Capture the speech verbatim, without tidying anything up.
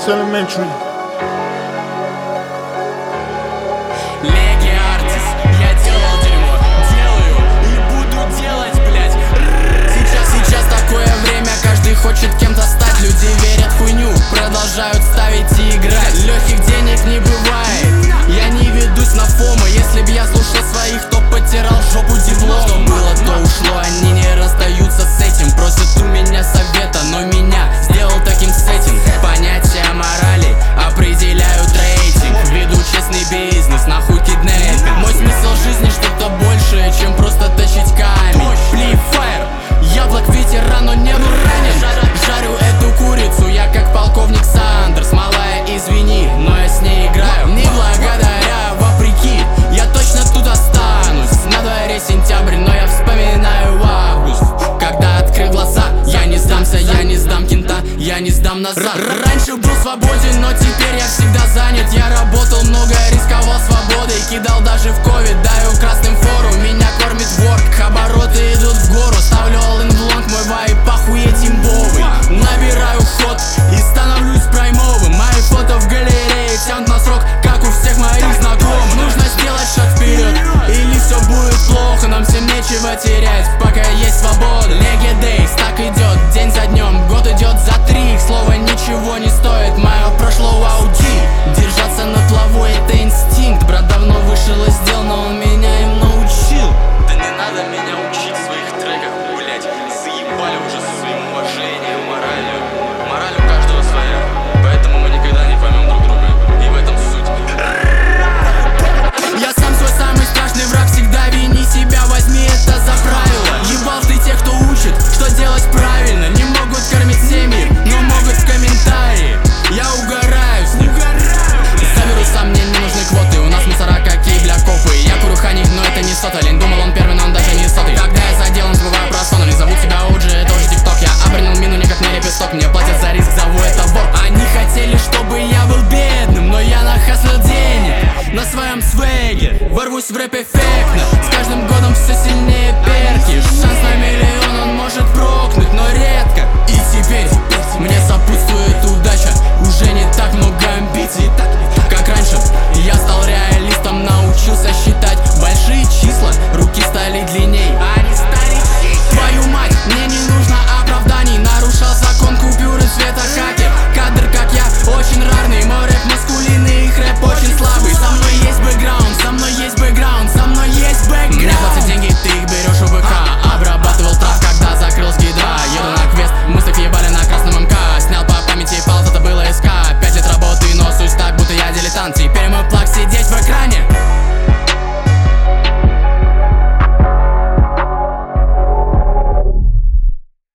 Elementary. Леги артист, я делал дерьмо, делаю и буду делать, блять. Сейчас, сейчас такое время, каждый хочет кем-то стать. Люди верят в хуйню, продолжают ставить и играть. Легких денег не бывает, я не ведусь на фома. Если б я слушал своих, то потерял жопу диплом. Что было, то ушло, они не расстаются с этим. Просят у меня совета, но меня сделал таким с этим. Понятия морали определяют рейтинг. Веду честный бизнес, нахуй киднепинг. Мой смысл жизни что-то большее, чем просто тащить камень. Плей фаер, яблок ветеран, но не ранен. Жарю эту курицу, я как полковник Сандерс. Малая, извини, но я с ней играю не благодаря, вопреки. Я точно тут останусь. На дворе сентябрь, но я вспоминаю август. Когда открыл глаза, я не сдамся, я не сдам кента, я не сдам назад. Раньше был свободен, но теперь я всегда занят. Я работал много, рисковал свободой, кидал даже в ковид, даю красным фору. Меня кормит ворк, обороты идут в гору. Ставлю all-in в лонг, мой вайп охуеть имбовый. Набираю ход и становлюсь праймовым. Мои фото в галерее тянут на срок, как у всех моих знакомых. Нужно сделать шаг вперед, или все будет плохо. Нам всем нечего терять, пока есть свобода. Леги Дейс, так идет, день за днем, год идет за три. Их слово ничего не стоит, мое прошло ауди. Держаться на плаву — это инстинкт. Брат давно вышел из дел, но он меня им научил. Да не надо меня учить в своих треках, блять. Заебали уже со своим уважением, моралью. Мораль у каждого своя, поэтому мы никогда не поймем друг друга. И в этом суть. Я сам свой самый страшный враг, всегда вини себя, возьми это за правило. Ебал ты тех, кто учит, что делать правильно. Не могут кормить семьи, но могут в комментарии. Я угораю с них. Заберу сам, мне не нужны квоты. У нас мусора какие, бля, копы. Я курю ханик, но это не соталин. Думал он первый, но он даже не сотый. Когда я за делом забываю про сон, они зовут себя Оджи, это уже тикток. Я обринял мину, никак не лепесток. Мне платят за риск, зову это вор. Они хотели, чтобы я был бедным, но я нахаслил денег на своем свеге. Ворвусь в рэпе.